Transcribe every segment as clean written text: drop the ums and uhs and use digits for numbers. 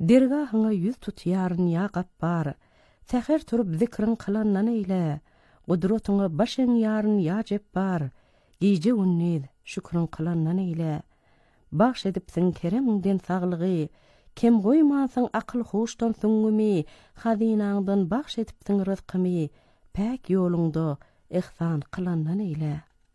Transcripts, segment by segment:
Dergahına yüz tut yarın ya gappar. Täher turup zikrin kılannan eyle. Gudrotuňa başyň yarın ya jebbar. Gije unnid şükrün kılannan eyle. Bahş edipsiň keremiňden saglygy. Kim goýmasaň akyl hoşdan süňgümi. Hazinaňdan bahş edipsiň rızkymy. Päk ýoluňda ihsan kılannan eyle.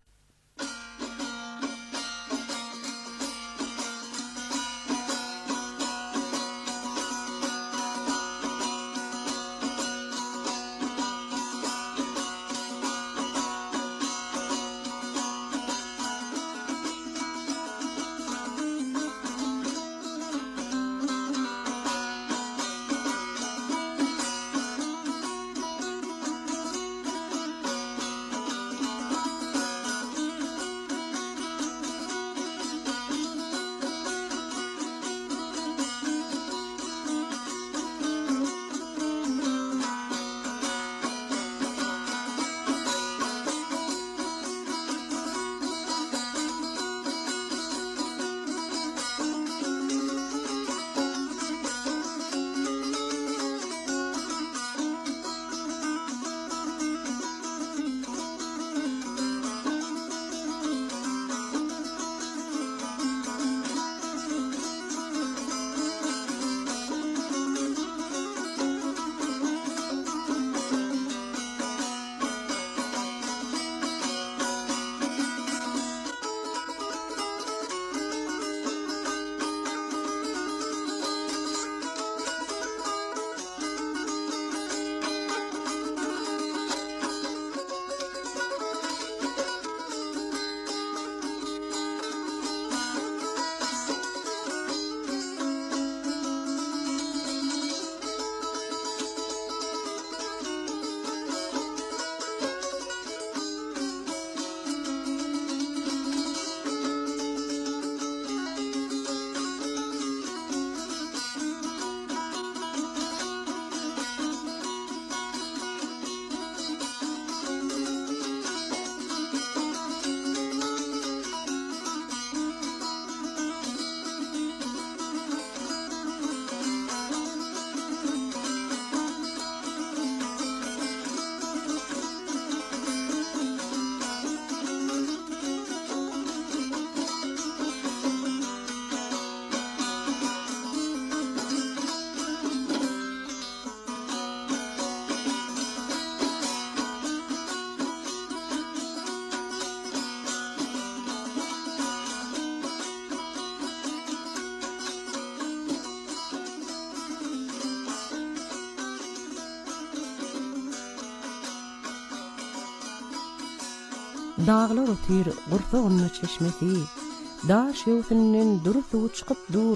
Dağlar otyr gurpağınna çeşmesi. Daş ýöwsünden durup çıkıp dur.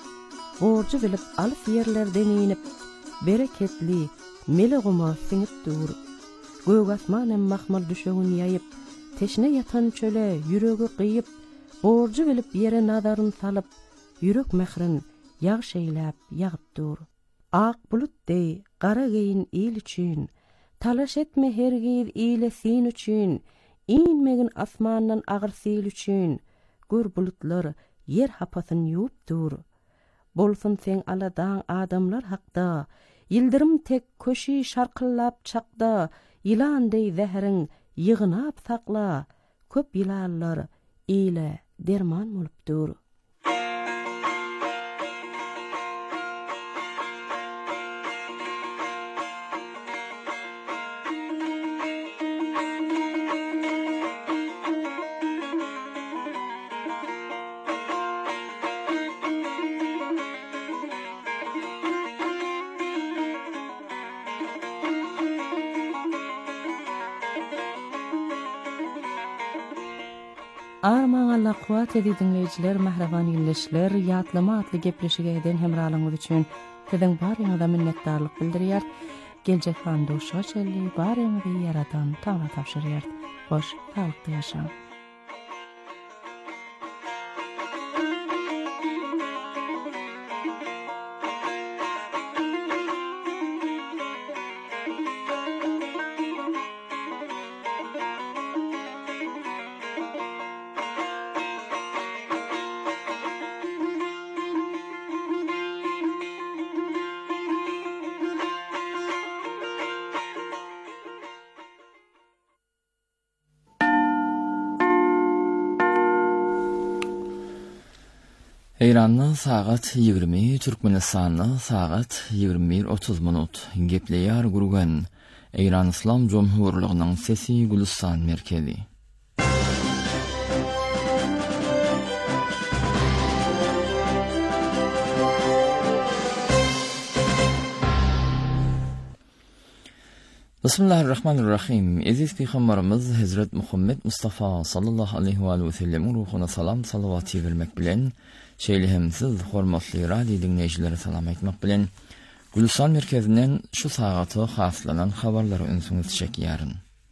Borcu bilip alyp yerlerden inip bereketli meleguma siňip dur. Gög asmanem mahmal düşegin ýaýyp teşne yatan çöle ýüregi gyýyp borcu bilip yere nazaryn salyp ýürek mehrin ýagşeýläp ýagyp dur. Ak bulutday gara geyin il üçin talaş etme hergiz ile sin üçin inmegin asmandan agyr sil üçin gör bulutlar yer hapasyn ýuwup dur. Bolsun sen aladan adamlar hakda ýyldyrum tek köşi şarkıllap çakda ýylanday zähriň ýygynap sakla köp ýylanlar ile derman bolup dur. Arman Allah kuwat edi dinleyijiler, mahraban ýyleşler, ýatlama atly gepleşigeden hemralyňyz üçin siziň baryňyza minnetdarlyk bildirýär. Geljek handoşa çelli baryňyzy ýaradan taňa tapşyrýar. Hoş, saglyk ýaşaň. Eýranda sagat 20, Türkmenistanda sagat 21:30 minut. Gepleýär gurgan Eýran Islam Jomhurlygynyň sesi Gülistan merkezi. Bismillahirrahmanirrahim. Aziz Peygamberimiz Hazrat Muhammed Mustafa sallallahu aleyhi ve sellem ruhuna salam salavatı vermek bilen şeýlehemsiz hormatly radio dinleýijileri salam etmek bilen Gülistan merkezinden şu sagatı haslanan habarlary ünsüňiz çekýäryn.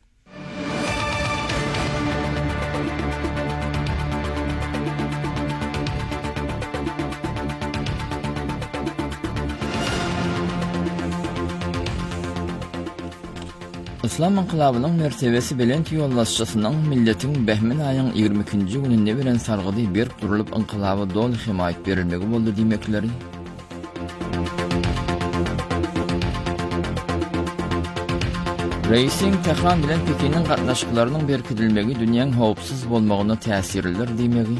İslam inqilabynyň mertebesi bilen ýollaşçysynyň milletin behmin aýyň 22-nji gününde bilen sargydy berip durulyp inqilaba doly himayet berilmegi boldy diýmekleri. Reisin Tehran bilen Pekinin gatnaşyklarynyň berkidilmegi dünýäň howpsuz bolmagyna täsirler diýmegi.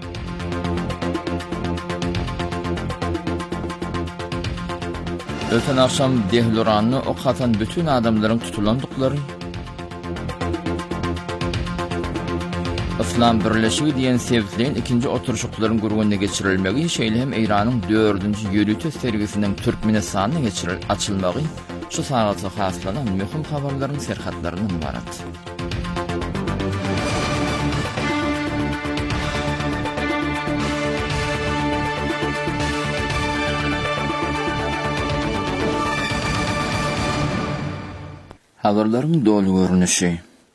Öten akşam Dehloranny okatan bütün adamlaryň tutulandyklary, İslam birleşigi diýen sebäplen ikinji oturuşuklaryň gurgunna geçirilmegi şeýle-hem Eýranyň 4-nji ýörüte sergisiniň Türkmenistanyna açylmagy şu sagatda haslanan möhüm habarlaryň serhatlarynyň barat. Habarlaryň dolu görnüşi.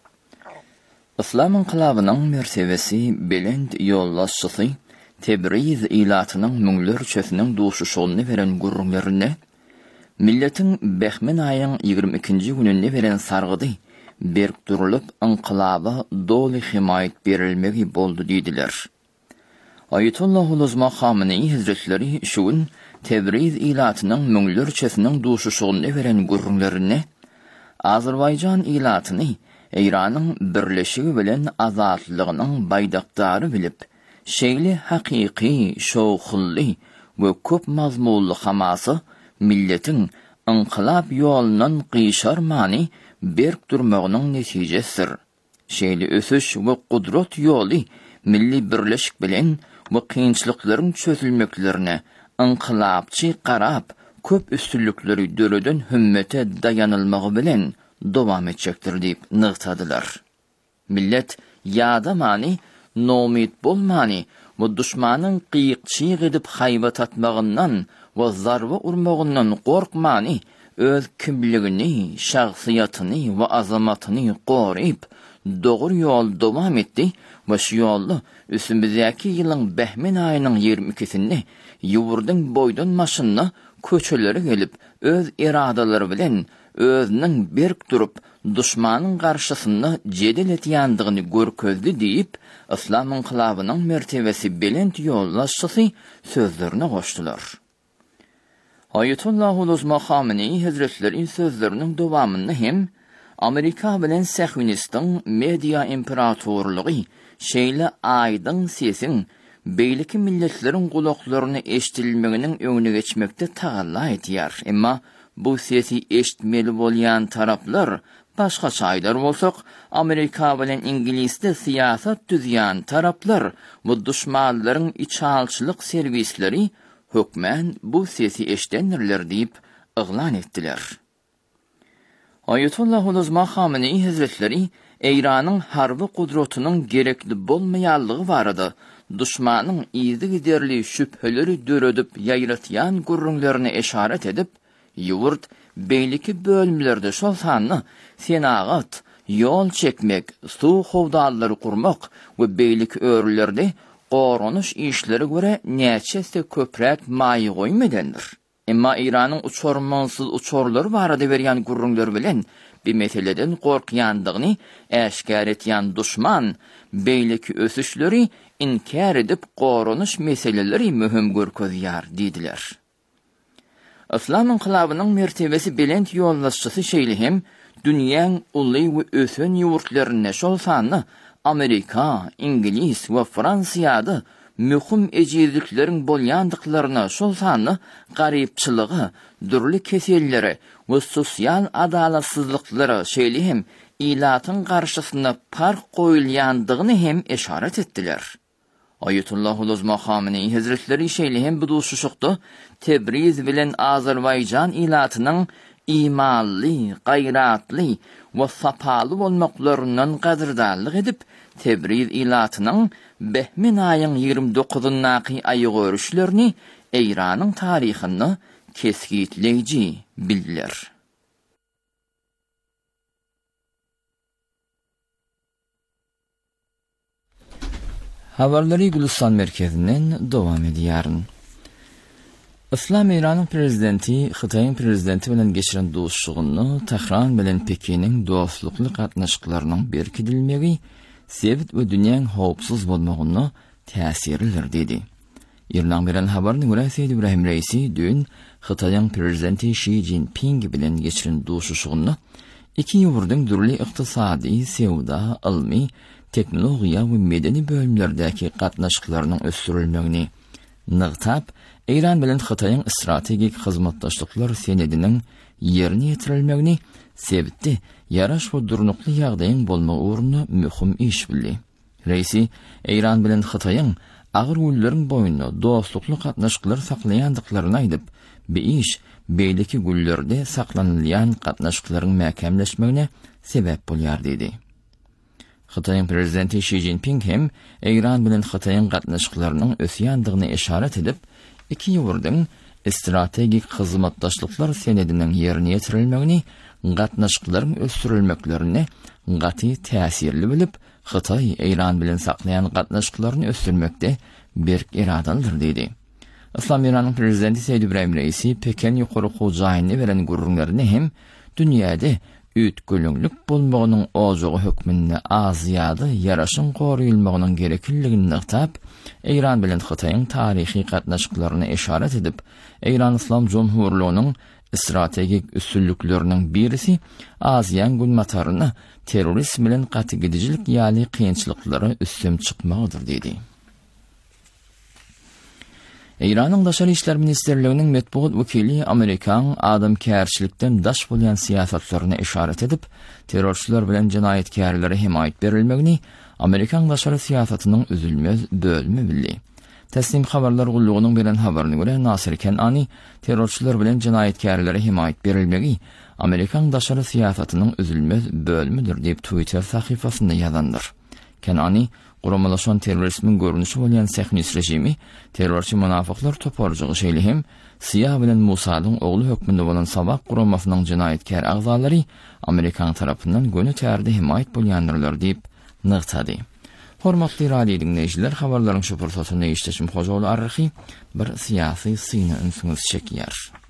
İslam inqilabynyň mertebesi belend ýollaşçysy Tebriz ilatynyň müňler çösiniň duşuşygyny beren gurrunlaryny milletin behmin aýyň 22-nji gününde beren sargydy berip durulyp inqilaba doly himayet berilmegi boldy diýdiler. Ayetullah Uzma Khamenei Hazretleri şu gün Tebriz ilatynyň müňler çösiniň duşuşygyny beren gurrunlaryny Azerbaycan ilatyny Eýranyň birleşigi bilen azatlygynyň baýdaktary bilip, şeýle hakyky, şowhully we köp mazmunly hamasy milletin inqilab ýolundan gyşarmany berk durmagynyň netijesidir. Şeýle ösüş we gudrat ýoly milli birleşik bilen we kynçylyklaryň çözülmeklerine inqilabçy garap köp üstünlükleri döreden hümmete dayanılmagy bilen dowam etjekdir diýip nygtadylar. Millet ýadamany, nomit bolmany, bu düşmanyň gyýykçy edip haýbat atmagyndan we zarba urmagyndan gorkmany, öz kimligini, şahsiýatyny we azamatyny goryp, dogry ýol dowam etdi we şu ýolda üstümizdäki ýylyň behmin aýynyň 22-sinde ýurdun boýdan maşynyna köçelere gelip öz iradalary bilen özüniň berk durup düşmanyň garşysynda jedel etýändigini görkezdi diýip İslam inqilabynyň mertebesi belend ýollaşçysy sözlerine goşdular. Ayetullah Uzma Khamenei Hazretleri sözleriniň dowamyny hem Amerika bilen Sähünistan media imperatorlugy şeýle aýdyň sesin beýleki milletleriň gulaklaryny eşdilmeginiň öňüne geçmekde tagalla etýär. Emma bu sesi eşitmeli bolýan taraplar başga çaýlar bolsak, Amerika bilen İngilizde siýasat düzýän taraplar bu düşmanlaryň içalçylyk serwisleri hökmen bu sesi eşdenirler diýip yglan etdiler. Ayetullah Uzma Khamenei Hazretleri Eýranyň harby gudratynyň gerekli bolmaýanlygy barada düşmanyň iýdi giderli şüpheleri döredip ýaýratýan gurrunlaryny eşaret edip, ýurt beýleki bölümlerde şol sanny senagat, ýol çekmek, suw howdallary kurmak we beýleki örlerde gorunuş işleri göre näçesi köprek maýy goýmadandyr. Emma Eýranyň uçormansız uçorlary barada berýän gurrunlar bilen bir meseleden gorkýandygyny äşkär etýän düşman beýleki ösüşleri inkar edip gorunuş meseleleri mühim görkezýär diýdiler. İslam inqilabynyň mertebesi belend ýollaşçysy şeýle-hem dünýäň uly we ösen ýurtlaryna şol sanny Amerika, İngiliz we Fransiýada mühüm ejizliklerin bolyandyklaryna, şol sany garypçylygy, dürli kesellere we sosial adalatsızlyklary şeýle hem ilatyň garşysyna park goýulýandygyny hem eşaret etdiler. Ayetullah Uluzma Khamenei Hazretleri şeýle hem bu duşuşykdy Tebriz bilen Azerbaycan ilatynyň imanly, gaýratly we sapaly bolmaklaryndan gadyrdallyk edip Tebriz ilatynyň Behmin aýyň 29-naky aýy görüşlerini Eýranyň taryhyny keskitleýiji bildiler. Habarları Gülistan merkezinden devam edýäryn. İslam İran'ın prezidenti, Xitay'ın prezidenti bilen geçiren dostluğunu Tehran bilen Pekin'in dostlukly gatnaşyklarynyň berkidilmegi sebit we dünýäň howpsuz bolmagyny täsirler dedi. İran bilen habaryny görä Seýid İbrahim Reisi dün Xitay'ın prezidenti Xi Jinping bilen geçiren dostluğunu iki ýurdyň dürli ykdysady, sewda, ilmi, teknologiýa we medeni bölümlerdäki gatnaşyklarynyň ösdürilmegini nygtap, İran bilen Xitay'ın strategik hyzmatdaşlyklar senediniň ýerine ýetirilmegini sebitdi, ýaraş we durnukly ýagdaýyň bolmagy ugrunda mühim iş bildi. Reisi, İran bilen Xitay'ın agyr gülleriň boýunda dostlukly gatnaşyklar saklaýandyklaryny aýdyp, bu iş beýleki güllerde saklanylýan gatnaşyklaryň mäkämleşmegine sebäp bolýar dedi. Xitay'ın prezidenti Xi Jinping hem İran bilen Xitay'ın gatnaşyklarynyň ösýändigine eşaret edip, iki ýurdyň strategik hyzmatdaşlyklar senediniň ýerine ýetirilmegini, gatnaşyklaryň ösdürilmeklerini gaty täsirli bilip, Xitay İran bilen saklayan gatnaşyklaryny ösdürmekde berk iradalydyr dedi. İslam İran'ın prezidenti Seýid İbrahim Reisi Pekin ýokary hojaýyny beren gurrunlaryny hem dünýäde üýtgülünlik bolmagynyň ojagy hökmünde az ýa-da ýaraşyň goruýulmagynyň gerekliligini nygtap, İran bilen Xitay'ın tarihi gatnaşyklaryna eşaret edip, İran İslam Jumhurlygynyň strategik üstünlükleriniň birisi Aziýan günmataryny terrorizm bilen gaty gidijilik ýaly kynçylyklary üstüm çykmagydyr dedi. İran'ın Daşary işler ministerliginiň metbuat wekili Amerikan adamkärçilikden daş bolýan siýasatlaryna eşaret edip, terrorçylar bilen jenaýetkarlary himayet berilmegini Amerikan daşary siýasatynyň üzülmez bölümi bildi. Teslim habarlar gullugynyň beren habaryna görä Nasir Kenani terrorçylar bilen jenaýetkarlary himayet berilmegi Amerikan daşary siýasatynyň üzülmez bölümidir diýip Twitter sahypasynda ýazandyr. Kenani Guramalaşan terrorizmin görünüşi bolýan Sehnis rejimi, terrorçy munafyklar toparjygy şeýle hem Siýah bilen Musadyň ogly hökmünde bolan Sabak guramasynyň jenaýetkär agzalary Amerikan tarapyndan göni tärde himayet bolýandyrylar diýip nygtady. Hormatly radio dinleýijiler, habarlaryň şu pursatyny eşitdim hojaly arxy bir siýasy syny ünsüňiz çekýär.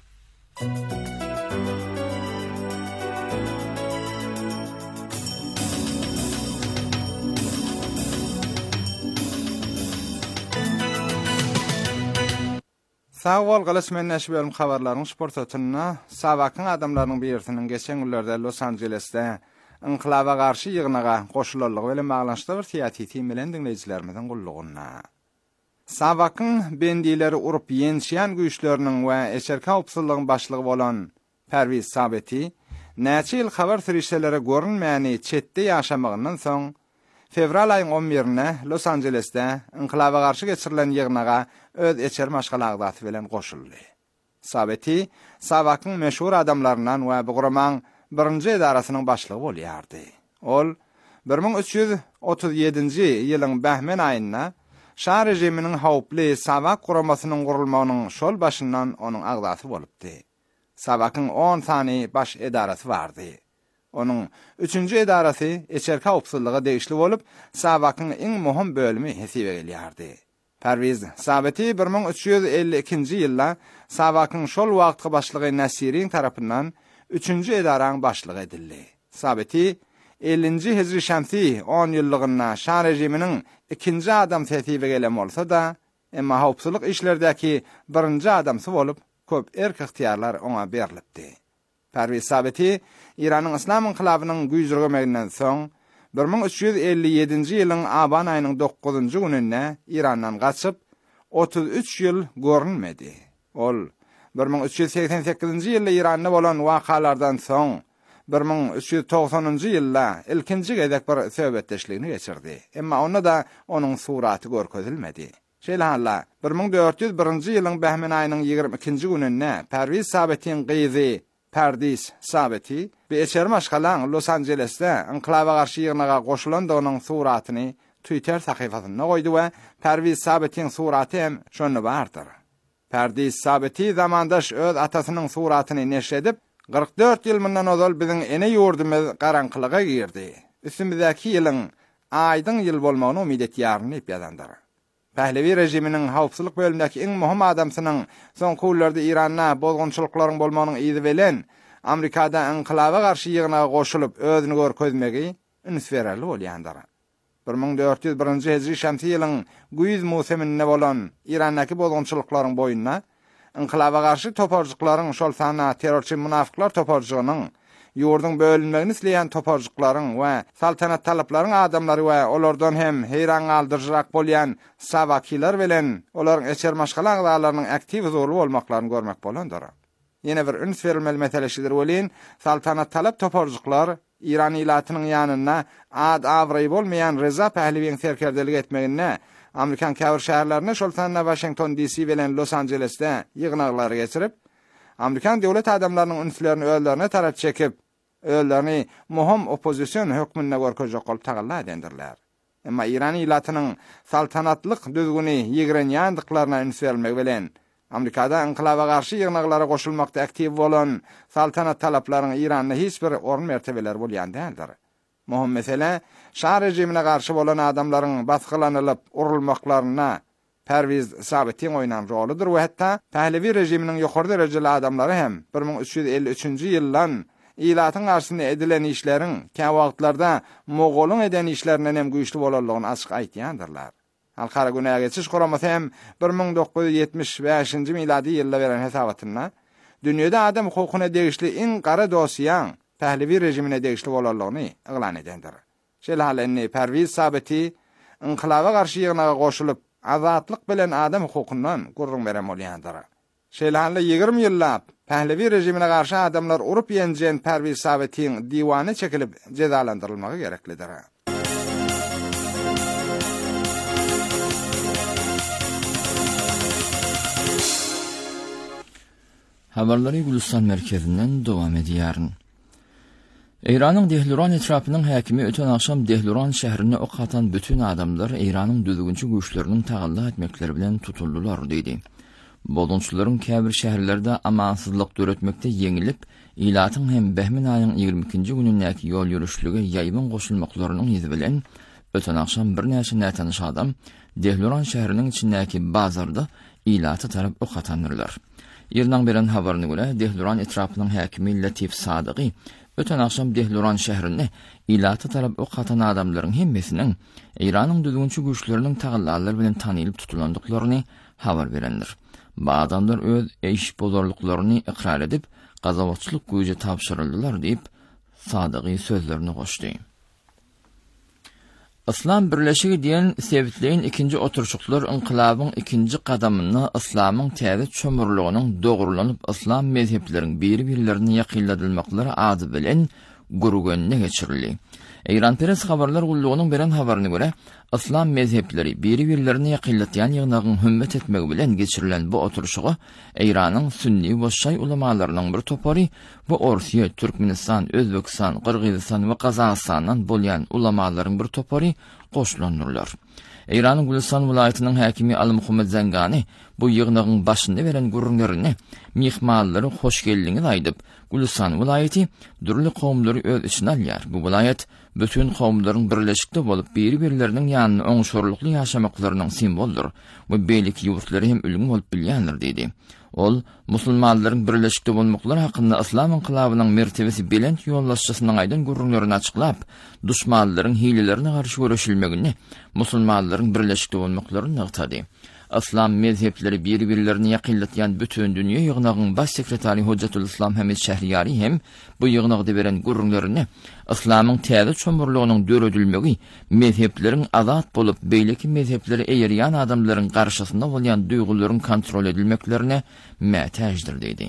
Sağ ol, galasmen näşbelm habarlaryň sportatyna Sabakyň adamlarynyň birisiniň geçen günlerde Los Angeles'te inqilaba garşy ýygynaga goşulanlygy bilen baglanşykda bir tiýatiti bilen dinleýijilerimizden gullugyna. Sabakyň bendileri urup ýenşýän güýçleriniň we eşerka upsyllygyň başlygy bolan Perviz Sabeti näçe ýyl habar sirişelere görünmäni çetde ýaşamagynyň soň fevral aýyň 11-ne Los Angeles'te inqilaba garşy geçirilen ýygynaga öz eçer maşgalagdaty bilen goşuldy. Sabeti Sabakyň meşhur adamlaryndan we bu guramaň birinji edarasynyň başlygy bolýardy. Ol 1337-nji ýylyň Behmen aýynda Şah rejiminiň howply Sabak guramasynyň gurulmagynyň şol başyndan onuň agdasy bolupdy. Sabakyň 10 sany baş edarasy bardy. Onuň 3-nji edarasy eçerka upsyllygy degişli bolup, Sabakyň iň möhüm bölümi hesaba gelýärdi. Perviz Sabeti 1352-nji ýylda Sabakyň şol wagtky başlygy Nasiriň tarapyndan 3-nji edaraň başlygy edildi. Sabeti 50-nji Hijri şämsi 10 ýyllygynda Şah rejiminiň ikinji adam setibe gelen bolsa da, emma howpsuzlyk işlerdäki birinji adamsy bolup, köp erk ihtiýarlar oňa berilipdi. Perviz Sabeti İranyň İslam inqilabynyň güýjürgemeginden soň 1357-nji ýylyň aban aýynyň 9-njy gününde İrandan gaçyp 33 ýyl görünmedi. Ol 1388-nji ýylda Iranda bolan wakalardan soň 1390-njy ýylda ilkinji gedek bir söhbetdeşligini geçirdi. Emma onda da onuň suraty görkezilmedi. Şeýle 1401-nji ýylyň Behmen aýynyň 22-nji gününde Perviz Sabitiň gyzy Perdis Sabiti bir eçer maşgalan Los Angeles'te inqilaba garşy ýygynaga goşulandygynyň suratyny Twitter sahyfasyna goýdy we Perviz Sabitiň suraty hem şonu bardyr. Perdiz Sabiti zamandaş öz atasynyň suratyny neşredip 44 ýyl mundan ozal biziň ene ýurdumyz garanqylyga girdi. Üstümizdäki ýylyň aýdyň ýyl bolmagyny umyt etýärni diýip ýazandyr. Pählevi rejiminiň hawpsuzlyk bölümindäki iň muhim adamsynyň soňky ýyllarda Iranda bozgunçylyklaryň bolmagynyň ýyzy bilen Amerikada inqilaba garşy ýygynaga goşulyp özüni görkezmegi ünsbererli bolýandyr. 1401-nji hijri şamsy ýylyň güýz musiminde bolan Irandaky bozgunçylyklaryň boýuna inqilaba garşy toparjyklaryň şol sana terrorçy munafyklar toparjygynyň ýurdun bölünmegini isleýän toparjyklaryň we saltanat talaplaryň adamlary we olardan hem heyran galdyrjak bolýan sawakiler bilen olaryň eçer maşgalan agdalarynyň aktiv zorlu bolmaklaryny görmek bolandyr. Ýene bir üns berilmeli meseleşidir welin saltanat talap toparjyklar İran ilatynyň ýanyna ad awry bolmaýan Reza Pehleviň serkerdelik etmegine Amerikan käbir şäherlerine şol sana Washington DC bilen Los Angeles'te ýygnaklary geçirip Amerikan döwlet adamlarynyň ünslerini öýlerine tarap çekip öýlerini muhim opozisiýon hökmüne görkezjek bolup tagalla edendirler. Emma İran ilatynyň saltanatlyk düzgüni ýigren ýandyklaryna üns bermek bilen Amerikada inqilaba garşy ýygnaklary goşulmakda aktiv bolan saltanat talaplaryň Iranda hiç bir orun mertebeler bolýan däldir. Muhim mesele şah rejimine garşy bolan adamlaryň baskylanylyp urulmaklaryna Perviz Sabitiň oýnan roludur we hatda Pehlevi rejiminiň ýokary derejeli adamlary hem 1353-nji ýyldan ilatyň garşyna edilen işleriň kä wagtlarda Mogolyň eden işlerinden hem güýçli bolanlygyny açyk aýtýandyrlar. Halkara günäge geçiş guramasy hem 1975-nji miladi ýylda beren hesabatyna dünýede adam hukukyna degişli iň gara dosiýan Pehlevi rejimine degişli bolanlygyny eglan edendir. Şeýle Perviz Sabiti inqilaba garşy ýygynaga goşulyp azatlyk bilen adam hukukundan gurrun beren bolýandyr. Şeýle 20 ýyllap Pehlevi rejimine garşy adamlar urup ýenjen Perviz Sabitiň diwany çekilip cezalandyrylmagy gereklidir. Habarlary Gülistan merkezinden dowam edýär. Iranyň Dehluran etrapynyň häkimi öten akşam Dehluran şäherine ok atan bütün adamlar Iranyň düzgünçi güýçleriniň tagalla etmekleri bilen tutuldular diýdi. Bozgunçylaryň käbir şäherlerde amansızlyk döretmekde ýeňilip, ilatyň hem Behmen aýynyň 22-nji günündäki ýol ýürüşlige ýaýmyn goşulmaklarynyň ýyzy bilen öten akşam bir näçe nätaniş adam Dehluran şäheriniň içindäki bazarda ilaty tarap ok atandyrlar. Ýerden beren habaryna görä Dehluran etrapynyň häkimi Latif Sadygy öten akşam Dehluran şäherine ilaty tarap ok atan adamlaryň hemmesiniň Iranyň düzgünçi güýçleriniň tagallalary bilen tanylyp tutulandyklaryny habar berendir. Bu adamlar öz eş bozorluklaryny ikrar edip gazawatçylyk güýje tapşyryldylar diýip Sadygy sözlerini goşdy. İslam birleşigi diýen sebitleýin ikinji oturşuklar inqilabyň ikinji gadamyny İslamyň täze çömürliginiň dogurlanyp İslam mezhepleriniň biri-birilerini ýakynladylmaklary ady bilen gurugönne geçirildi. Eýranperes habarlar gullugynyň beren habaryna görä, İslam mezhepleri biri-birilerini ýakynlatýan ýygnagyň hümmet etmegi bilen geçirilen bu oturşuga Eýranyň sünni we şy ulamalarynyň bir topary bu Orsiýa, Türkmenistan, Özbekistan, Kyrgyzstan we Kazakstandan bolýan ulamalaryň bir topary goşulanylar. Eýranyň Gülistan vilayatynyň häkimi Al-Muhammed Zangani bu ýygnagyň başynda beren gurrunlaryny mihmanlary hoş geldiňiz aýdyp, Gülistan vilayaty dürli kowmlary öz içine alýar. Bu vilayat bütün kowmlaryň birleşikde bolup biri-birileriniň ýanyna oňşorlukly ýaşamaklarynyň simboldur we beýlik ýurtlary hem ölüm bolup bilýänler diýdi. Ol, musulmanlaryň birleşikde bolmaklary hakynda İslam inqilabynyň mertebesi belent ýollaşçysynyň aýdyn gurrunlaryny açyklap, duşmanlaryň hilelerine garşy görüşilmegini, musulmanlaryň birleşikde bolmaklaryny ýagtady. İslam mezhepleri bir-birlerini ýakynlatýan bütün dünýä ýygnagynyň baş sekretary Hojjatul Islam Hamid Şähriyari hem bu ýygnagda beren gurrunlaryny İslamyň täze çömürliginiň döredilmegi, mezhepleriň azat bolup beýleki mezhepleri eýerýän adamlaryň garşysynda bolýan duýgularyň kontrol edilmeklerine mätäjdir diýdi.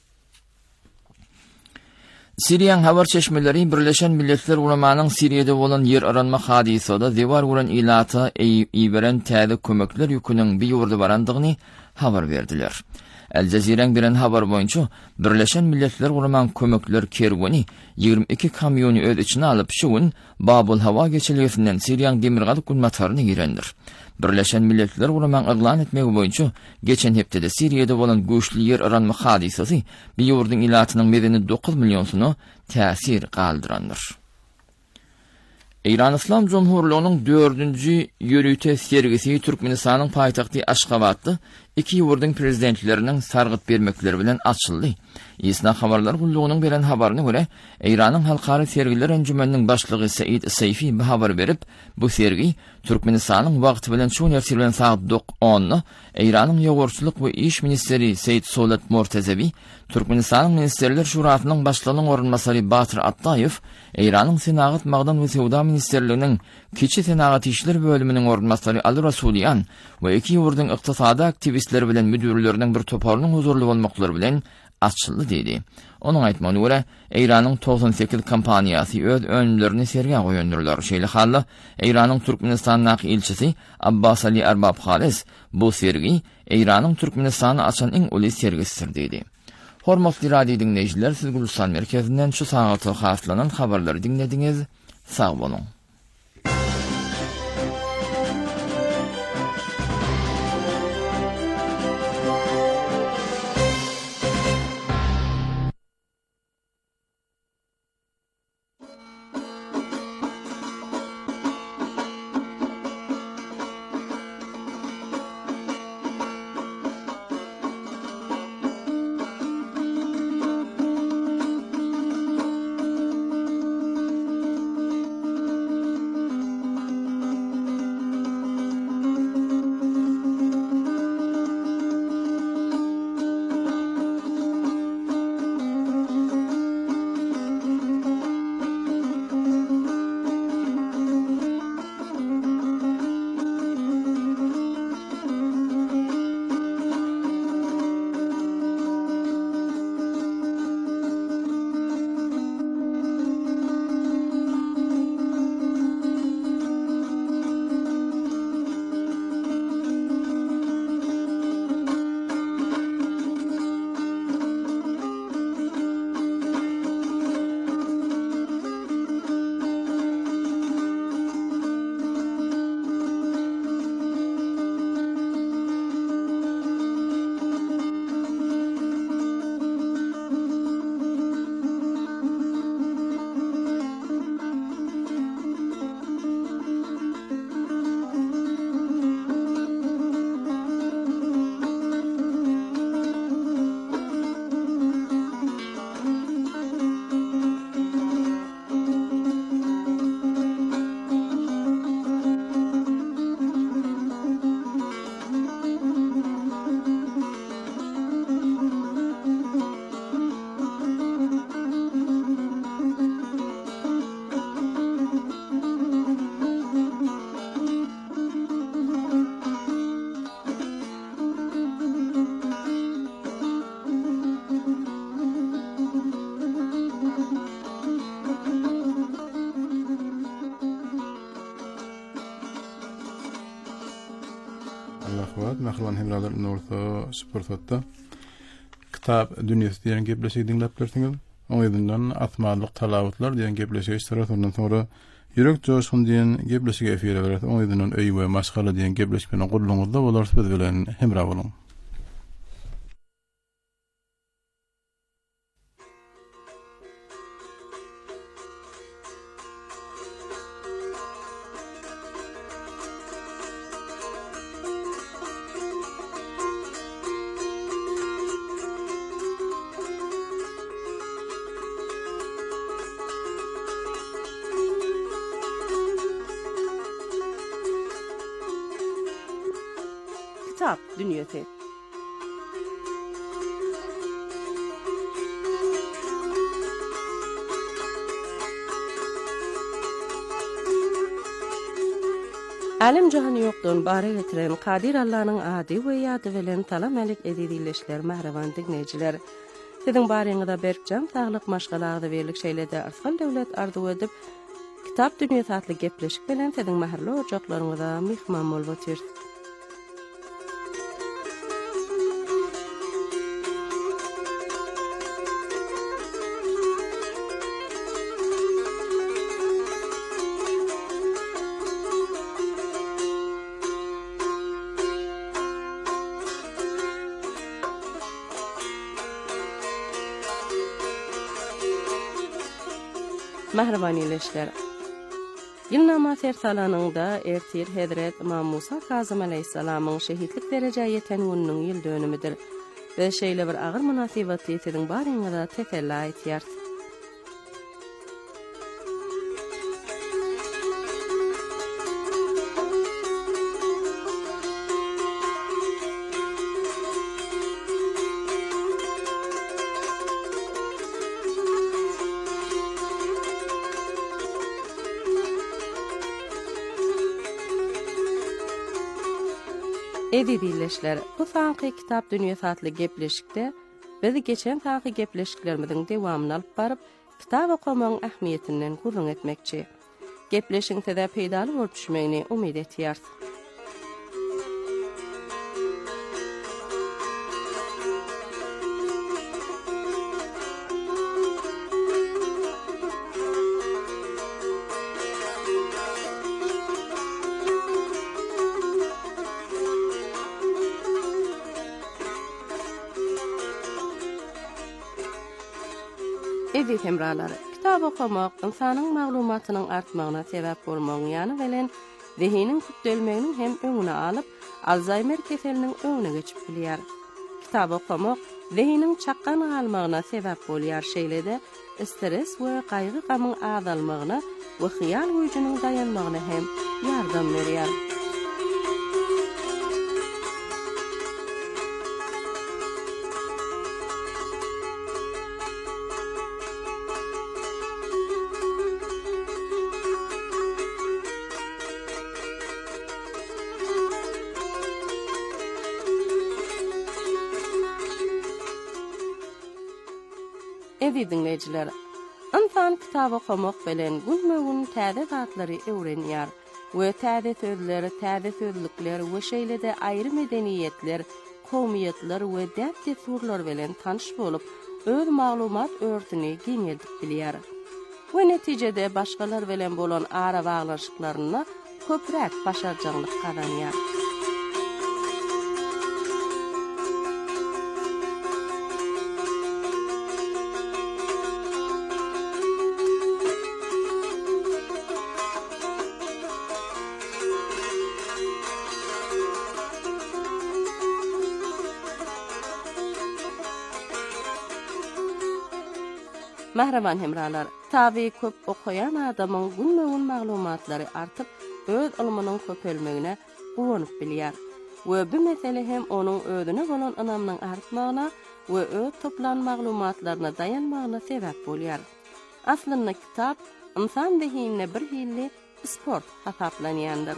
Siriýan habar çeşmeleri Birleşen Milletler Ulamanyň Siriýede bolan yer aranma hadisada dewar bolan ilata iýberen täze kömekler ýüküniň bir ýurda barandygyny habar berdiler. El Jazeera'ň bilen habar boýunça Birleşen Milletler Ulaman kömekler kerwani 22 kamyony öz içine alyp şuwun Babul hawa geçilýärsinden Siriýaň demirgaly günmataryny girendir. Birleşen Milletler Ulaman eglan etmegi boýunça geçen hepde Siriýede bolan göçli yer aranma hadisasy bir ýurdyň ilatynyň medeni 9 million täsir galdyrandyr. İran İslam Cumhurluğu'nun 4. yürüte sergisi Türkmenistanyň paýtagty Aşgabatda iki ýurdun prezidentlerinin sargyt bermekleri bilen açyldy. Isna habarlar gulluğunun beren habaryna görä, İranyň halkary sergiler enjümenining başlygy Said Sayfi bu habar berip, bu sergi Türkmenistanyň wagty bilen şu nerse bilen saat 10-da İranyň ýogorçylyk we iş ministeri Said Solat Mortazavi, Türkmenistanyň Ministerler Şurasynyň başlygynyň orunmasary Batyr Attaýew, İranyň Senagat Magdan we Sewda ministerliginiň Kiçi Senagat işler bölüminiň orunmasary Ali Rasulyan we iki ýurdun ykdysady aktivistleri bilen müdürlerining bir toparynyň huzurly bolmaklary bilen açyldy diýdi. Onuň aýtmagyna görä, Iranyň 98 kompaniýasy öz önümlerini sergiye goýandyrlar. Şeýle hally, Iranyň Türkmenistanyň ilçisi Abbas Ali Arbab Halis bu sergi Iranyň Türkmenistany açan iň uly sergisidir diýdi. Hormatly radio dinleýijiler, siz Gulistan merkezinden şu sagatda haslanan habarlary dinlediňiz. Sag bolun. Allah'vat, mehlan hemralar norta sportda kitap dünyasy diýen gepleşik dinläp berdiňiz. Oňyzyndan atmalyk talawutlar diýen gepleşik iştirak ondan sonra ýürek joşun diýen gepleşik efire berer. Oňyzyndan öý we maşgala diýen gepleşik bilen gurulmaňyzda bolar söz bilen hemra bolun. Kitap dünyası. Alim jahan yokdan bare getiren Kadir Allah'ın adi we ýady bilen talam alik edilişler mahravan dinleyijiler. Sizin bareňizde berkjam taglyk maşgalagda berlik şeýlede artsal döwlet arzu edip kitap dünyasy atly gepleşik bilen sizin mahrly ojaklaryňyza mihman bolup otyr. Mahraman ileşler. Ýylnama sersalanyňda ertir Hedret İmam Musa Kazım aleyhissalamyň şehitlik derejäge ýeten gününiň ýyl dönümidir. Ve şeýle bir agyr munasabatly siziň baryňyzda teselli aýtýar. Edilişler, bu sanky kitap dünyasy atly gepleşikde biz geçen sanky gepleşiklerimiziň dewamyny alyp baryp kitap okumagyň ähmiýetinden gurrun etmekçi. Gepleşiňizde peýdaly bolup düşmegini umyt etýär. Edip hemralary, kitap okumak insanyň maglumatynyň artmagyna sebäp bolmagyny ýany bilen zihiniň kütdelmegini hem öňüne alyp Alzheimer keseliniň öňüne geçip bilýär. Kitap okumak zihiniň çakkan galmagyna sebäp bolýar şeýlede stres we gaýgy gamyň azalmagyna we hyýal güýjüniň dayanmagyna hem ýardam berýär. Dinleyijiler, insan kitap okumak bilen günmegün täze zatlary öwrenýär we täze sözleri, täze sözlükler we şeýlede aýry medeniýetler, kowmiýetler we däp-desurlar bilen tanyş bolup, öz maglumat örtüni giňedip bilýär. We netijede başgalar bilen bolan ara baglanşyklaryna köpräk başarjaglyk kazanýar. Mahraman hemralar, tabi köp okuyan adamın günmegün maglumatlary artyp, öz ilminiň köpelmegine gowunyp bilýär. We bu mesele hem onuň özüne bolan ynamynyň artmagyna we öz toplan maglumatlaryna dayanmagyna sebäp bolýar. Aslynda kitap insan behinine bir hilli sport hasaplanýandyr.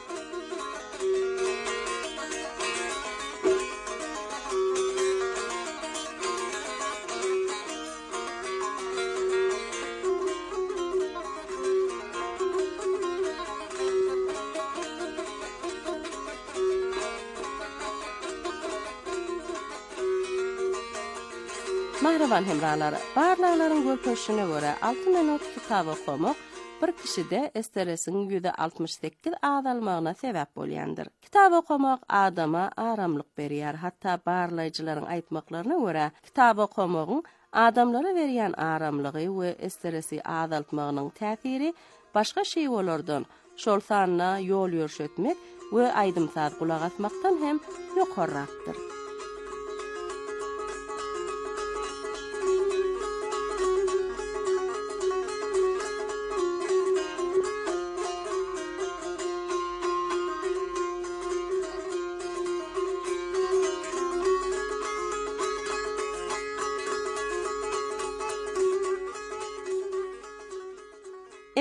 Mahraman hemralary, barlaryň görkeşine göre 6 minut kitap okumak bir kişide stresiň %68 azalmagyna sebäp bolýandyr. Kitap okumak adama aramlyk berýär. Hatda barlaýjylaryň aýtmaklaryna göre kitap okumagyň adamlara berýän aramlygy we stresi azaltmagynyň täsiri başga şeýwolardan, şol sanyna ýol ýörşetmek we aýdymsaz gulak asmakdan hem ýokarrakdyr.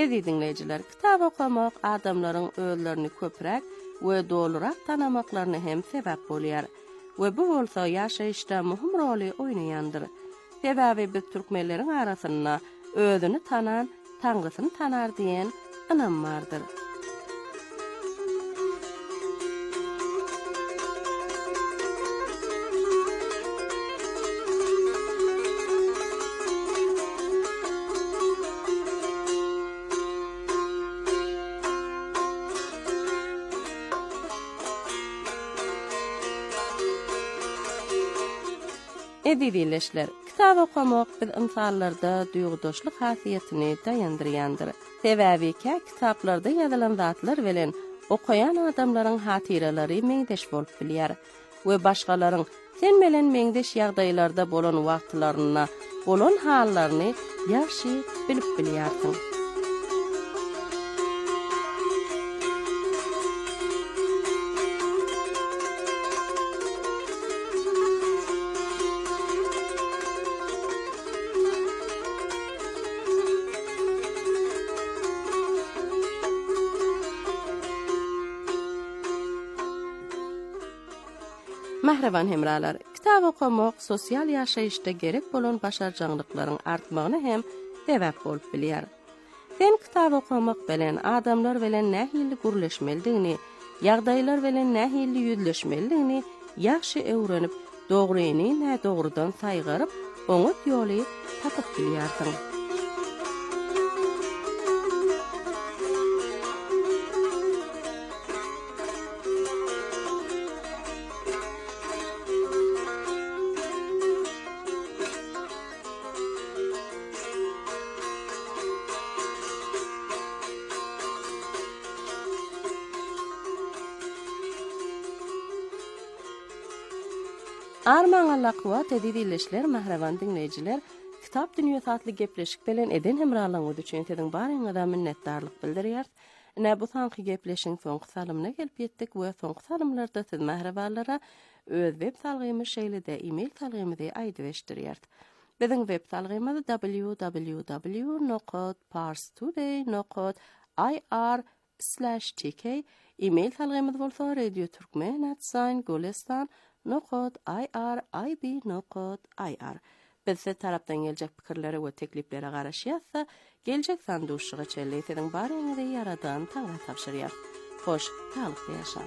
Edi dinleyijiler, kitap okumak adamlaryň özlerini köpräk we dolurak tanamaklaryna hem sebäp bolýar. We bu bolsa ýaşaýyşda muhim roly oýnaýandyr. Sebäbi biz türkmenleriň arasynda özüni tanan, taňgysyny tanar diýen anam bardyr. Edilişler, kitap okumak biz insanlarda duýgudaşlyk hasyýetini daýandyrýandyr. Sebäbi kitaplarda ýazylan zatlar bilen okuyan adamlaryň hatyralary meňdeş bolup bilýär we başgalaryň sen bilen meňdeş ýagdaýlarda bolan wagtlaryna, bolan hallaryny ýaşy bilip bilýärsiň. Mahrevan hemralar, kitap okumak sosial ýaşaýyşda gerek bolan başarjanlyklaryň artmagyna hem sebäp bolup bilýär. Sen kitap okumak bilen adamlar bilen nähili gurleşmelidigini, ýagdaýlar bilen nähili ýüzleşmelidigini ýaşy öwrenip, dogryny nädogrudan saýgaryp, oňa ýoly tapyp bilýärsiň. Armaň allaqwat edilişler mahrevan dinleyijiler, kitap dünýäsi atly gepleşik bilen eden hemralygyňyz üçin siziň baryňyza minnetdarlyk bildirýär. Näme bu sanky gepleşiň soňky salymyna gelip ýetdik we soňky salymlarda siz mahrewanlara öz web salgymy şeýlede e-mail salgymyzy aýdyp eşdirýär. Biziň web salgymyz www.parstoday.ir/tk. E-mail salgymyz bolsa radio-turkmen@golestan.ir. Bizde tarapdan geljek pikirleri we teklipleri garaşýarsa, geljek sanduşyga çelleýtiň baryňyzy yaradan taňa tapşyrýar. Hoş, sağlykly ýaşa.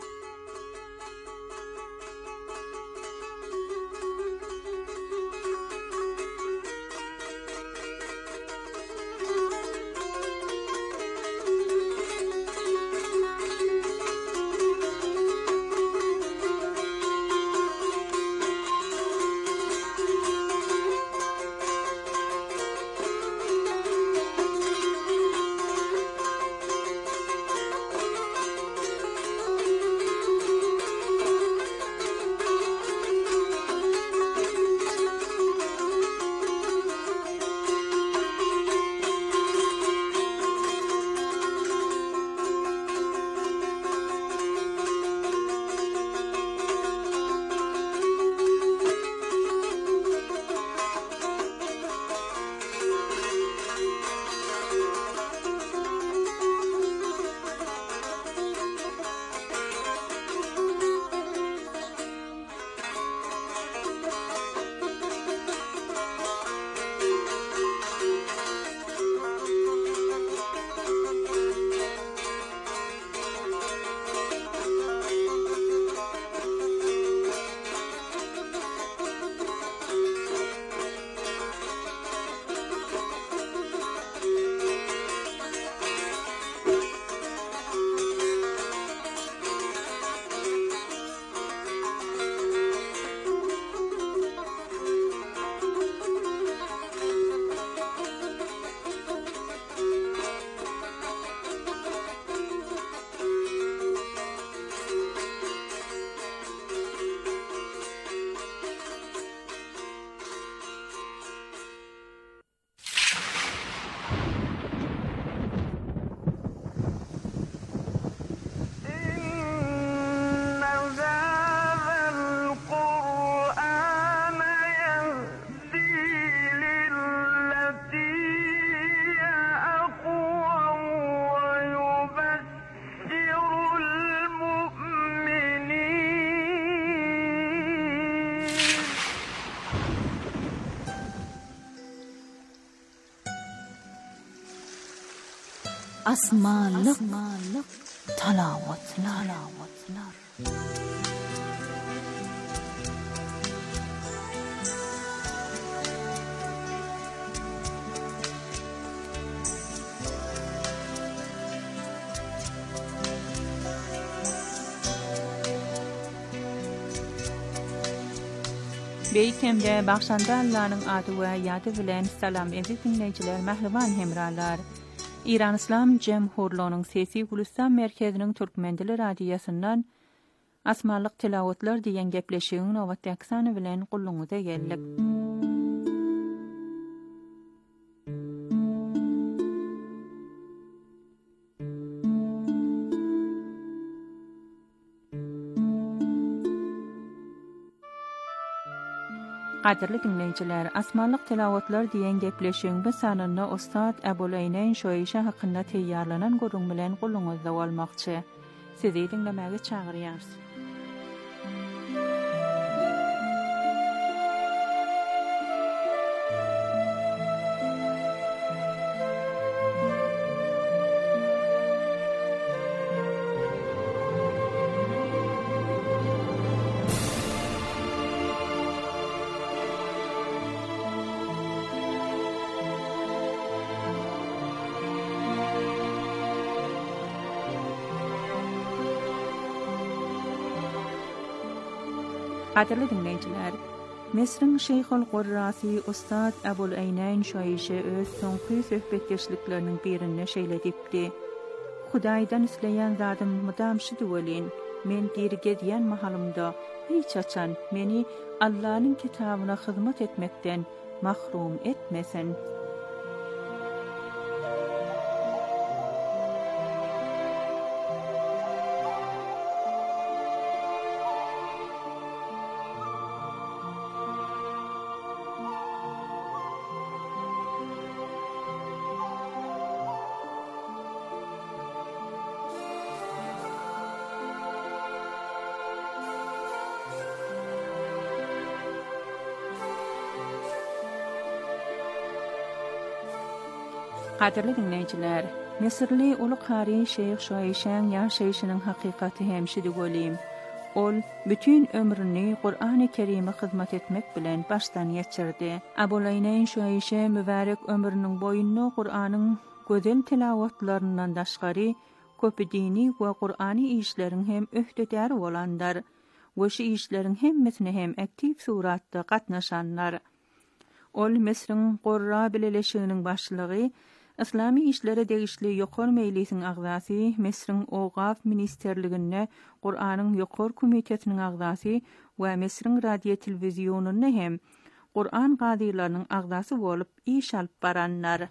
asmanlık talavatlar. Beýkemde başanda Allah'ın adı we ýady bilen salam eziz dinleýijiler, mähriban hemralar. İran İslam Cemhurluğunyň Sesi Gulistan merkeziniň Türkmen dili radiýasyndan asmanlyk tilawatlar diýen gepleşigiň nowatdaky sany bilen gulluňyza geldik. Qadirli dinleýijiler, asmanlyk tilawatlar diýen gepleşigiň bu sanyna Ustad Abul-Eyneyn Şoýşe hakynda teýýarlanan gurrun bilen gulluňyzda bolmakçy. Sizi dinlemäge çagyrýarys. Qadirli dinleýijiler, Mesriň Şeyhul Qurrasy Ustad Abul-Eyneyn Şoýşe öz soňky söhbetdeşlikleriniň birinde şeýle dipdi. Hudaýdan isleýän zatym mudamşy döwelin, men dirge diýen mahalymda hiç açan meni Allahyň kitabyna hyzmat etmekden mahrum etmesen. Qadirli dinleýijiler, Mesirli uly qari Şeyh Şoýşeň ýaşaýyşynyň hakykaty hemşi diýelim. Ol bütün ömrüni Qur'an-ı Kerim'e hyzmat etmek bilen başdan geçirdi. Abul-Eyneyn Şoýşe mübarek ömrüniň boýunda Qur'anyň gözel tilawatlaryndan daşgary köp dini we Qur'any işleriň hem öhdedäri bolandar. We şu işleriň hemmesine hem aktiv suratda gatnaşanlar. Ol Mesriň Qurra bileleşiginiň başlygy Islami işlere degişli ýokary mejlisiň agzasy, Mesriň Ogaf ministerligine Qur'anyň ýokary komitetiniň agzasy we Mesriň radio telewizionyna hem Qur'an gadylarynyň agzasy bolup iş alyp baranlar.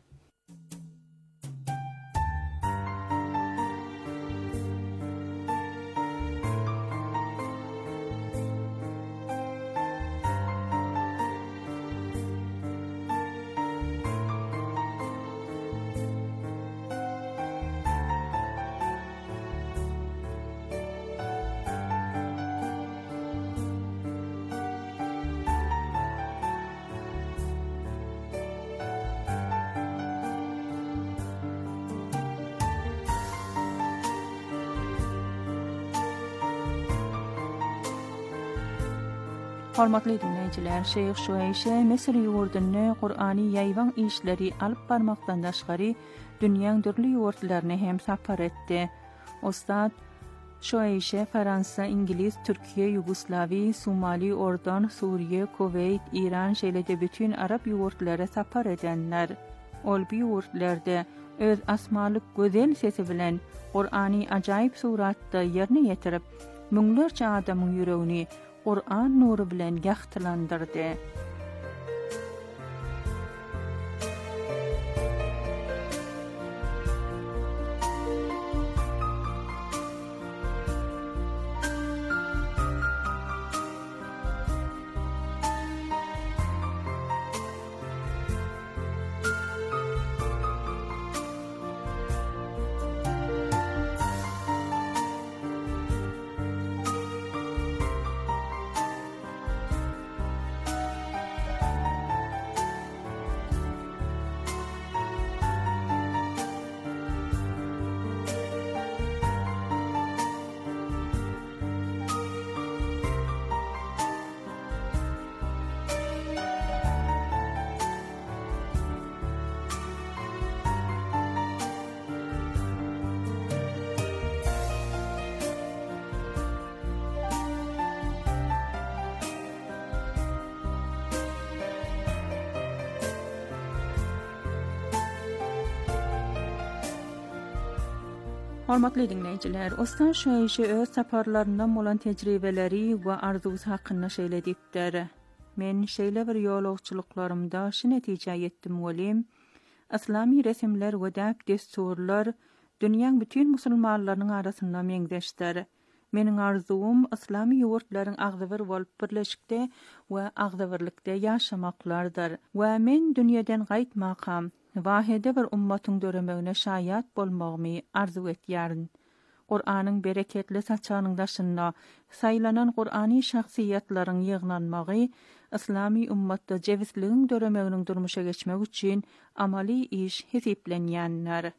Hormatly dinleýijiler, Şeyh Şoýşe Mesir ýurduny Qur'any ýaýwan işleri alyp barmakdan daşgary dünýäň dürli ýurtlaryna hem sapar etdi. Ustad Şoýşe Fransa, İngiliz, Türkiýe, Yugoslawi, Somali, Ordan, Suriýe, Kuveyt, İran şeýle bütün Arap ýurtlaryna sapar edenler. Ol bu ýurtlarda öz asmalyk gözel sesi bilen Qur'any ajaýyp suratda ýerine ýetirip, müňlerçe adamyň ýüregini Qur'an nuru bilen ýagtylandyrdy. Hormatly dinleyijiler, Ostan şeýişe öz saparlaryndan bolan tejribeleri we arzuwsy hakynda şeýledipdir. Men şeýle bir ýolagçylyklarymda şu netije ýetdim bolim. Islami resimler we däp desturlar dünýäň bütün musulmanlarynyň arasynda meňzeşdir. Meniň arzuwum islami ýurtlaryň agzybir bolup birleşikde we agzybirlikde ýaşamaklardyr. We men dünýeden gaýtmakam wahide bir ummatyň döremegine şaýat bolmagymy arzu etýärn. Qur'anyň bereketli saçanyň daşynda saýlanan Qur'any şahsiýetlaryň ýygnanmagy islami ummatda jewizligiň döremeginiň durmuşa geçmek üçin amali iş hesiplenýänler.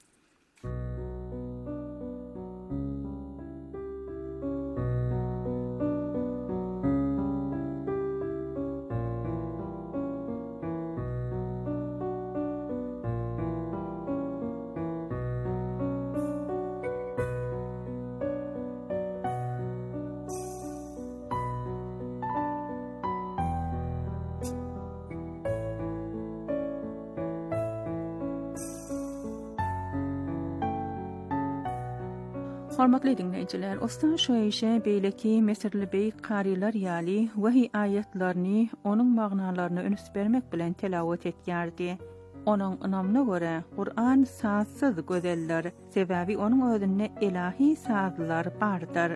Hormatly dinleyijiler, Ostan şeýişe beýleki Mesirli beýik karylar ýaly wahy ayetlerini onuň magnalaryna öňüs bermek bilen telawat etýärdi. Onuň ynamyna görä, Qur'an sazsyz gözeldir, sebäbi onuň özünde ilahi sazlar bardyr.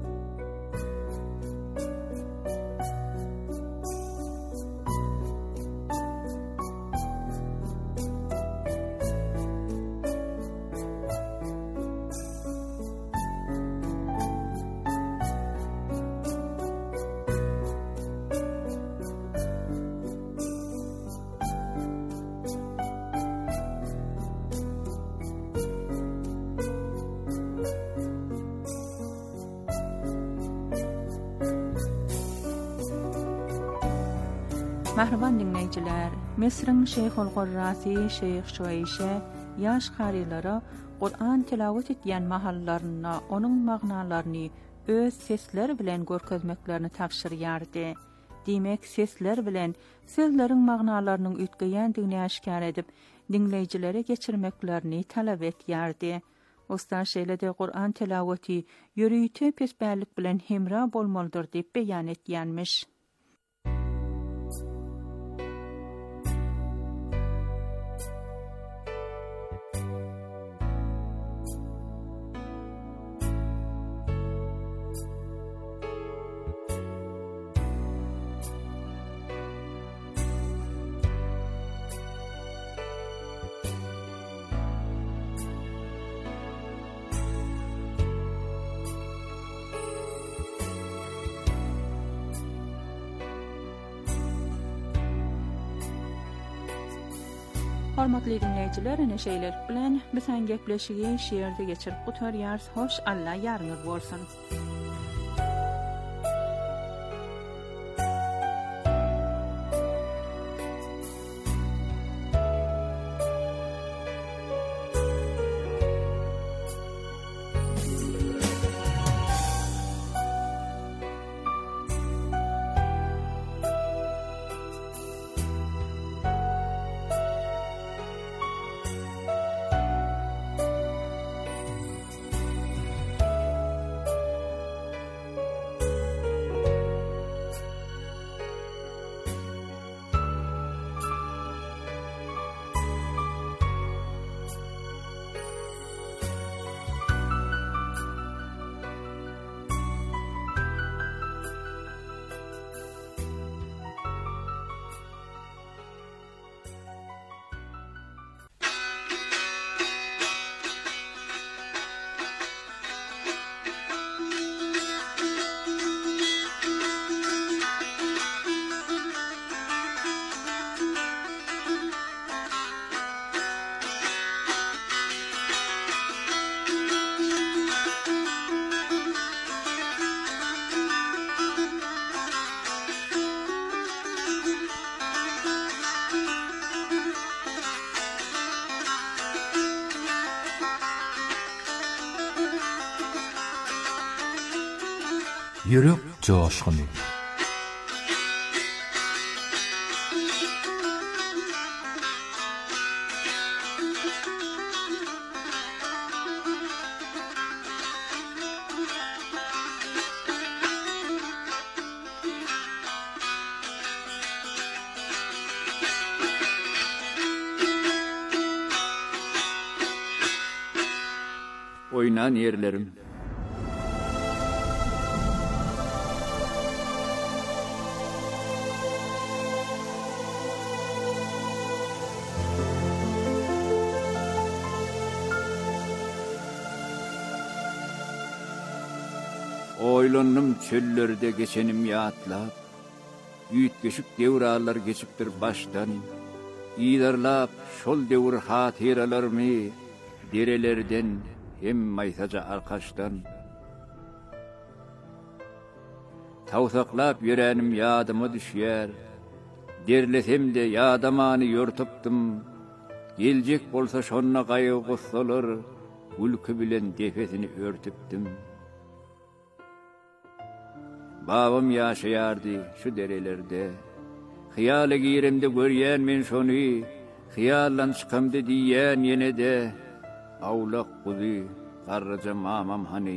Mahraban dinleyijiler, Mesir'in Şeyhul Gurrasi Şeyh Şuayşe yaş qarilara Qur'an tilawat etýän mahallaryna onuň magnalaryny öz sesler bilen görkezmeklerini tapşyrýardy. Dimek sesler bilen sözleriň magnalarynyň üýtgeýändigini aşkar edip dinleyijilere geçirmeklerini talap etýärdi. Ostan şeýlede Qur'an tilawaty ýürüýte pesbärlik bilen hemra bolmalydyr diýip beýan etýänmiş. Hormatly dinleyijiler, ene şeýler bilen bizen gepleşigi şeýerde geçirip gutarýars. Hoş Allah ýarňyz bolsun. Yürek coşkunu. oynan yerlerim. Oylannım çöllerde geçenim yaatlap, Üýtgeşik devralar geçipdir baştan, İýdarlap şol devr hatiralarmy, derelerden hem maysaca arkaştan. Tawsaklap ýöränim ýadyma düşýär, derlesem de ýadamany ýortypdym, geljek bolsa şonna gaýy gussalar, gülkü bilen defesini örtüpdim. Babam ýaşaýardy şu derelerde, hyýaly giremde görýän men şonu, hyýallan çykamdy diýen ýene de, awlak guzy, garraja mamam hani.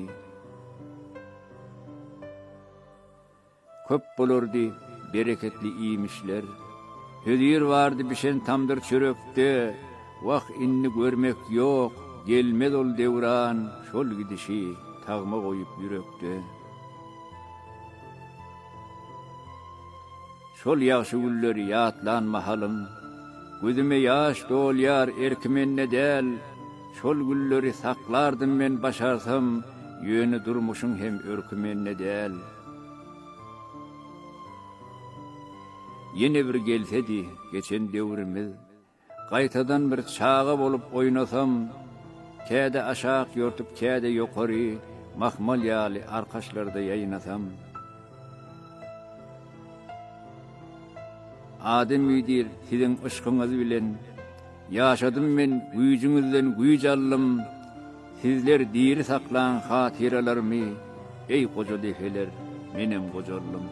Köp bolardy bereketli iýmişler, hödür bardy bişen tamdyr çörekde, wagt inni görmek ýok, gelmez ol devran, şol gidişi tagma goýup ýürekde. Şol ýaşy gülleri ýatlan mahalym, gözüme ýaş dolýar erkimenne del, şol gülleri saklardym men başarsam, ýöni durmuşyň hem örkümenne del. Ýene bir gelsedi geçen devrimiz, gaýtadan bir çağa bolup oýnasam, käde aşak ýortup käde ýokary, mahmal ýaly arkaşlarda ýaýnasam. Adem üýdir siziň ışkyňyz bilen, ýaşadym men güýjüňizden güýj aldym, sizler diri saklan hatiralarmy, ey goja defeler, menem gojarlym.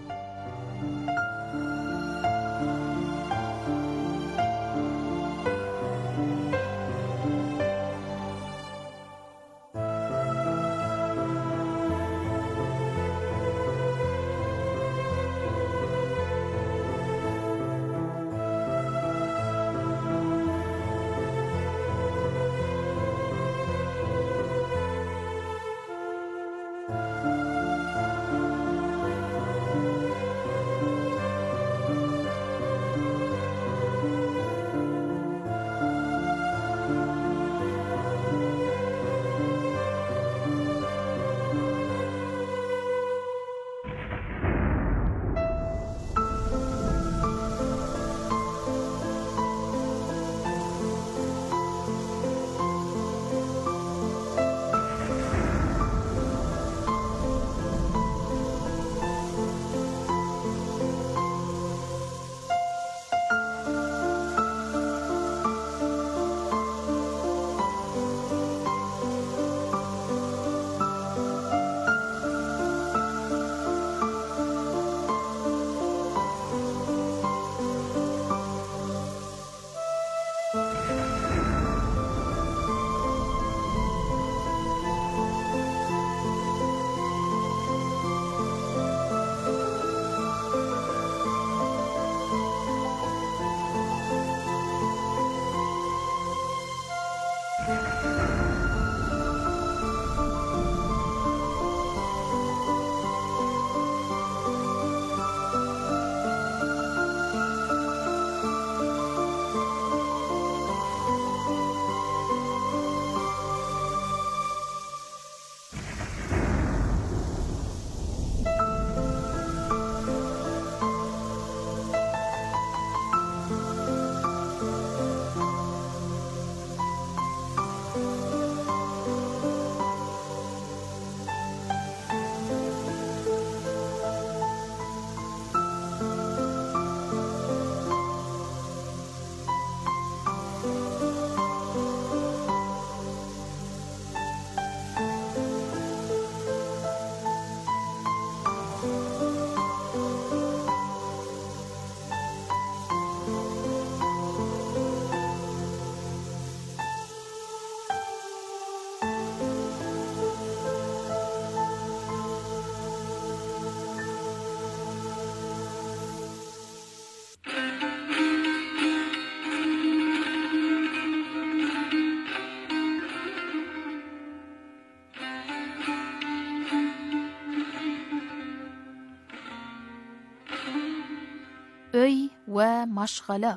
öy we maşgala.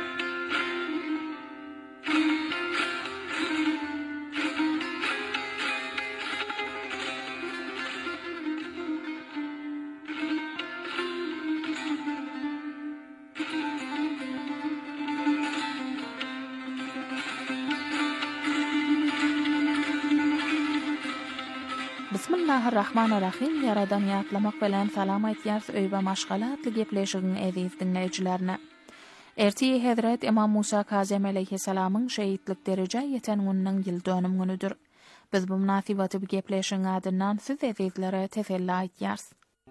Bismillahirrahmanirrahim. Yaradan yatlamak bilen salam aýtýar öý we maşgala atly gepleşigin eziz dinleýijilerine. Erti Hazrat İmam Musa Kazem aleyhissalamyň şeýitlik derece ýeten günüň ýyl dönüm günüdür. Biz bu munasabaty bu gepleşigiň adyndan siz ezizlere teselli aýtýarys.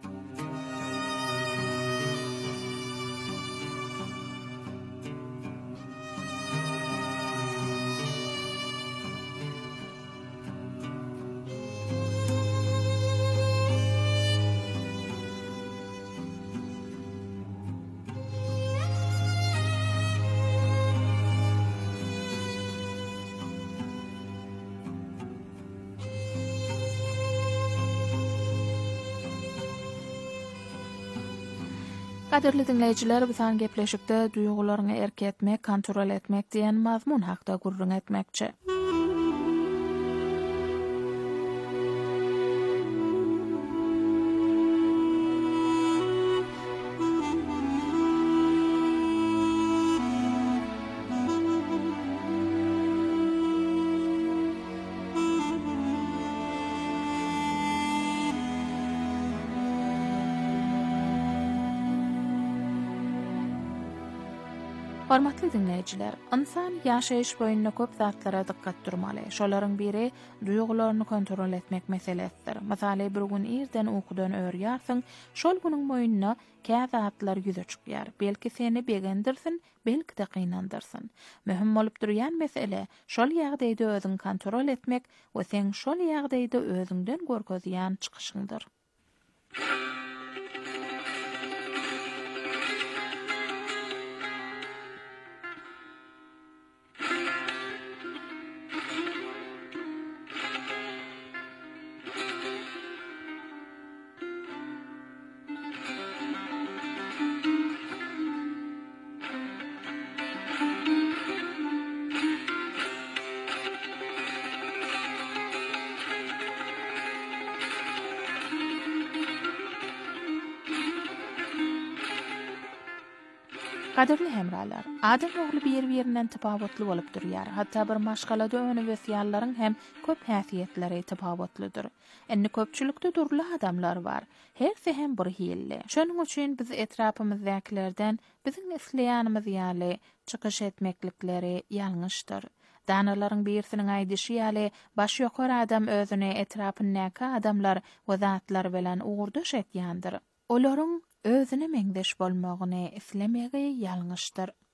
Kaderli dinleyijiler, bisan gepleşikde duýgularyny erketmek, kontrol etmek diýen mazmun hakda gurrun etmekçi. Hormatly dinleyijiler, insan ýaşaýyş boýunça köp zatlara dikkat durmaly. Şolaryň biri duýgularyny kontrol etmek meselesidir. Masalan, bir gün irden okudan öýrýärsiň, şol güniň boýunça kä zatlar ýüze çykýar. Belki seni begendirsin, belki de gynandyrsyn. Mühim bolup durýan mesele şol ýagdaýda özüň kontrol etmek we sen şol ýagdaýda özüňden gorkozýan çykyşyňdyr. Kaderli hemralar, adam ogly bir-birinden tapawutly bolup durýar. Hatda bir maşgalada öňüňdekilaryň hem köp häsiýetleri tapawutlydyr. Indi köpçülikde durly adamlar bar. Hersi hem bir hilli. Şonuň üçin biz etrapymyzdakilerden biziň isleýänimiz ýaly çykyş etmeklikleri ýalňyşdyr. Danalaryň birisiniň aýdyşy ýaly baş ýokary adam özüne etrapyndaky adamlar we zatlar bilen ugurdaş etýändir. Olaryň özüne meňdeş bolmagyny islemegi ýalňyşdyr.